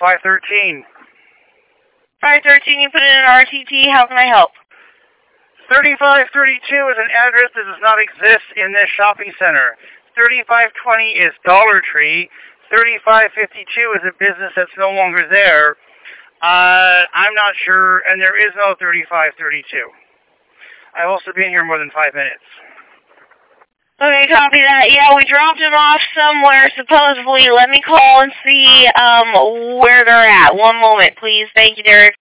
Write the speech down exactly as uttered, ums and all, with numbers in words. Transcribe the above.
five thirteen. five thirteen, you put in an R T T. How can I help? thirty-five thirty-two is an address that does not exist in this shopping center. thirty-five twenty is Dollar Tree. thirty-five fifty-two is a business that's no longer there. Uh, I'm not sure, and there is no thirty-five thirty-two. I've also been here more than five minutes. Okay, copy that. Yeah, we dropped him off somewhere, supposedly. Let me call and see um where they're at. One moment, please. Thank you, Derek.